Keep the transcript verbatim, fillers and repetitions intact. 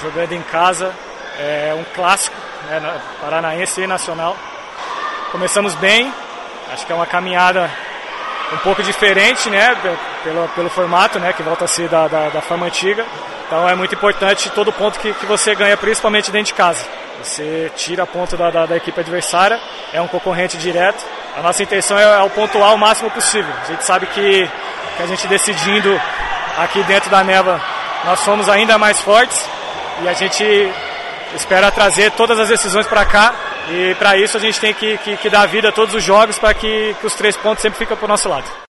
jogando em casa, é um clássico, né, paranaense e nacional. Começamos bem, acho que é uma caminhada um pouco diferente, né, pelo, pelo formato, né, que volta a ser da, da, da forma antiga. Então é muito importante todo ponto que, que você ganha, principalmente dentro de casa. Você tira ponto da, da, da equipe adversária, é um concorrente direto. A nossa intenção é, é o pontuar o máximo possível. A gente sabe que, que a gente decidindo aqui dentro da Neva, nós somos ainda mais fortes e a gente espera trazer todas as decisões para cá. E para isso a gente tem que, que, que dar vida a todos os jogos para que, que os três pontos sempre fiquem para o nosso lado.